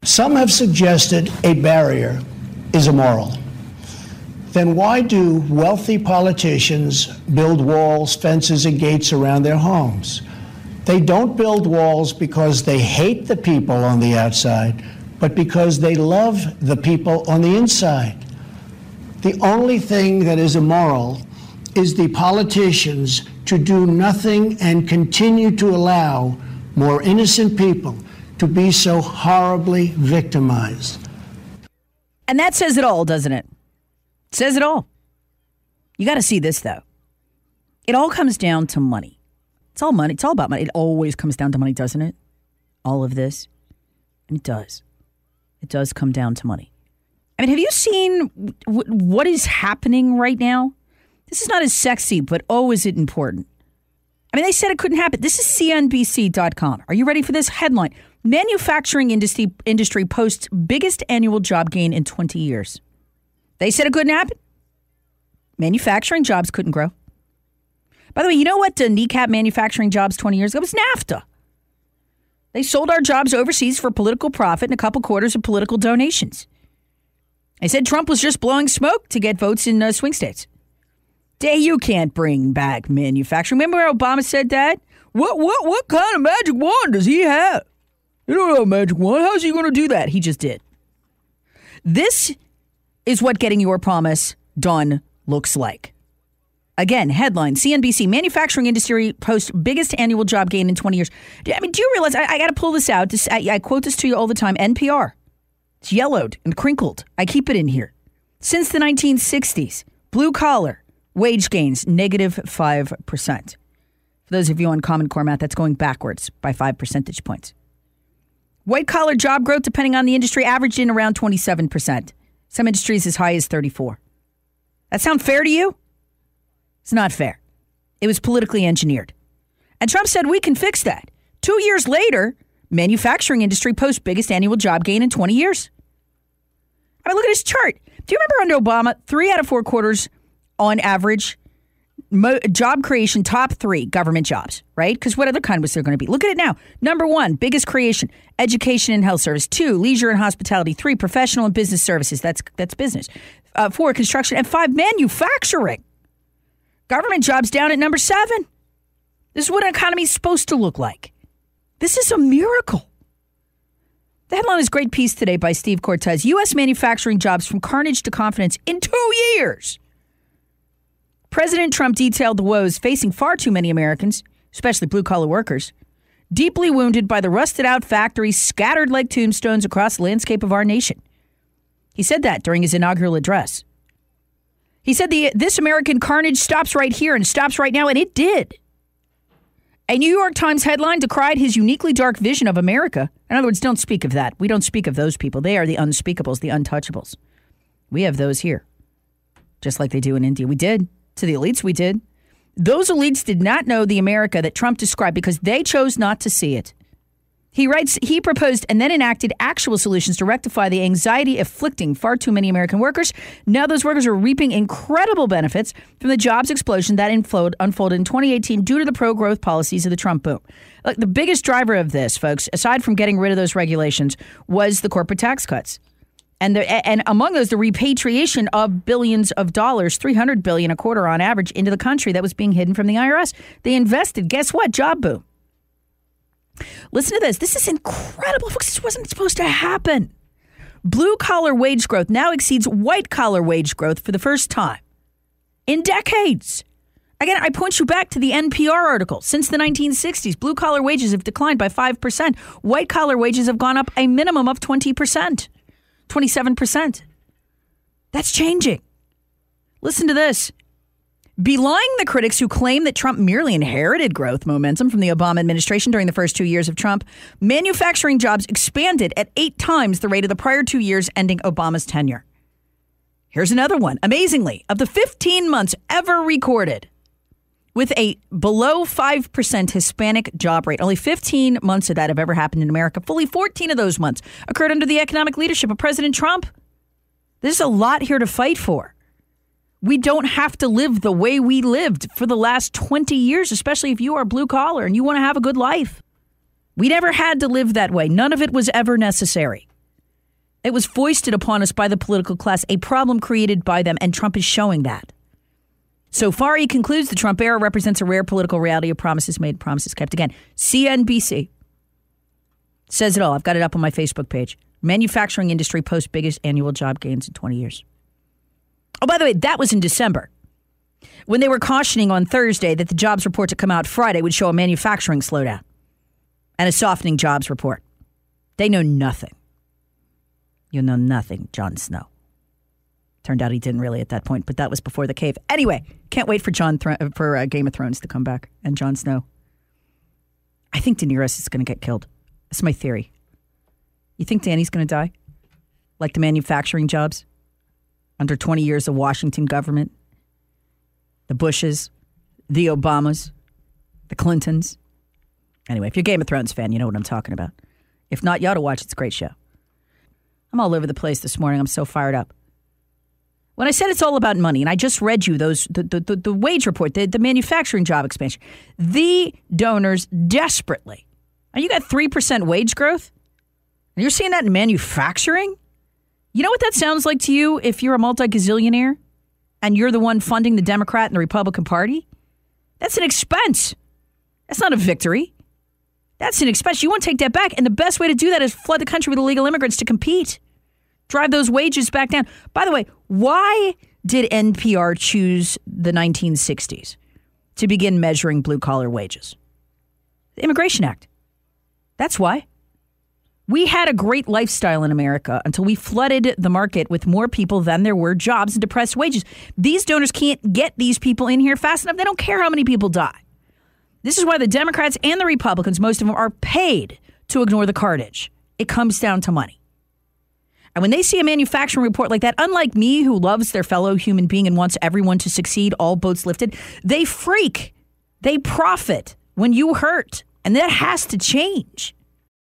Some have suggested a barrier is immoral. Then why do wealthy politicians build walls, fences, and gates around their homes? They don't build walls because they hate the people on the outside, but because they love the people on the inside. The only thing that is immoral is the politicians to do nothing and continue to allow more innocent people to be so horribly victimized. And that says it all, doesn't it? It says it all. You got to see this, though. It all comes down to money. It's all money. It's all about money. It always comes down to money, doesn't it? All of this. And it does. It does come down to money. I mean, have you seen what is happening right now? This is not as sexy, but oh, is it important? I mean, they said it couldn't happen. This is CNBC.com. Are you ready for this headline? Manufacturing industry posts biggest annual job gain in 20 years. They said it couldn't happen. Manufacturing jobs couldn't grow. By the way, you know what kneecap manufacturing jobs 20 years ago? It was NAFTA. They sold our jobs overseas for political profit and a couple quarters of political donations. They said Trump was just blowing smoke to get votes in swing states. You can't bring back manufacturing. Remember when Obama said that? What kind of magic wand does he have? You don't have a magic wand. How's he going to do that? He just did. This is what getting your promise done looks like. Again, headline, CNBC, manufacturing industry posts biggest annual job gain in 20 years. I mean, do you realize, I got to pull this out. I quote this to you all the time, NPR. It's yellowed and crinkled. I keep it in here. Since the 1960s, blue collar wage gains, negative 5%. For those of you on Common Core math, that's going backwards by 5 percentage points. White collar job growth, depending on the industry, averaged in around 27%. Some industries as high as 34%. That sound fair to you? It's not fair. It was politically engineered. And Trump said we can fix that. 2 years later, manufacturing industry posts biggest annual job gain in 20 years. I mean, look at this chart. Do you remember under Obama, 3 out of 4 quarters on average, job creation, top 3 government jobs, right? Because what other kind was there going to be? Look at it now. Number 1, biggest creation, education and health service. 2, leisure and hospitality. 3, professional and business services. That's business. 4, construction. And 5, manufacturing. Government jobs down at number 7. This is what an economy is supposed to look like. This is a miracle. The headline is great piece today by Steve Cortez. U.S. manufacturing jobs from carnage to confidence in 2 years. President Trump detailed the woes facing far too many Americans, especially blue-collar workers, deeply wounded by the rusted-out factories scattered like tombstones across the landscape of our nation. He said that during his inaugural address. He said this American carnage stops right here and stops right now, and it did. A New York Times headline decried his uniquely dark vision of America. In other words, don't speak of that. We don't speak of those people. They are the unspeakables, the untouchables. We have those here, just like they do in India. We did. To the elites, we did. Those elites did not know the America that Trump described because they chose not to see it. He writes, he proposed and then enacted actual solutions to rectify the anxiety afflicting far too many American workers. Now those workers are reaping incredible benefits from the jobs explosion that unfolded in 2018 due to the pro-growth policies of the Trump boom. Like, the biggest driver of this, folks, aside from getting rid of those regulations, was the corporate tax cuts. And among those, the repatriation of billions of dollars, $300 billion a quarter on average, into the country that was being hidden from the IRS. They invested. Guess what? Job boom. Listen to this. This is incredible, folks. This wasn't supposed to happen. Blue-collar wage growth now exceeds white-collar wage growth for the first time in decades. Again, I point you back to the NPR article. Since the 1960s, blue-collar wages have declined by 5%. White-collar wages have gone up a minimum of 20%, 27%. That's changing. Listen to this. Belying the critics who claim that Trump merely inherited growth momentum from the Obama administration during the first 2 years of Trump, manufacturing jobs expanded at 8 times the rate of the prior 2 years ending Obama's tenure. Here's another one. Amazingly, of the 15 months ever recorded with a below 5% Hispanic job rate, only 15 months of that have ever happened in America. Fully 14 of those months occurred under the economic leadership of President Trump. There's a lot here to fight for. We don't have to live the way we lived for the last 20 years, especially if you are blue collar and you want to have a good life. We never had to live that way. None of it was ever necessary. It was foisted upon us by the political class, a problem created by them, and Trump is showing that. So far, he concludes the Trump era represents a rare political reality of promises made, promises kept. Again, CNBC says it all. I've got it up on my Facebook page. Manufacturing industry posts biggest annual job gains in 20 years. Oh, by the way, that was in December, when they were cautioning on Thursday that the jobs report to come out Friday would show a manufacturing slowdown and a softening jobs report. They know nothing. You know nothing, Jon Snow. Turned out he didn't really at that point, but that was before the cave. Anyway, can't wait for Game of Thrones to come back and Jon Snow. I think Daenerys is going to get killed. That's my theory. You think Dany's going to die? Like the manufacturing jobs? Under 20 years of Washington government? The Bushes? The Obamas? The Clintons? Anyway, if you're a Game of Thrones fan, you know what I'm talking about. If not, you ought to watch it. It's a great show. I'm all over the place this morning. I'm so fired up. When I said it's all about money, and I just read you the wage report, the manufacturing job expansion, the donors desperately. And you got 3% wage growth? And you're seeing that in manufacturing? You know what that sounds like to you if you're a multi-gazillionaire and you're the one funding the Democrat and the Republican Party? That's an expense. That's not a victory. That's an expense. You want to take that back. And the best way to do that is flood the country with illegal immigrants to compete. Drive those wages back down. By the way, why did NPR choose the 1960s to begin measuring blue-collar wages? The Immigration Act. That's why. We had a great lifestyle in America until we flooded the market with more people than there were jobs and depressed wages. These donors can't get these people in here fast enough. They don't care how many people die. This is why the Democrats and the Republicans, most of them, are paid to ignore the carnage. It comes down to money. And when they see a manufacturing report like that, unlike me, who loves their fellow human being and wants everyone to succeed, all boats lifted, they freak. They profit when you hurt. And that has to change.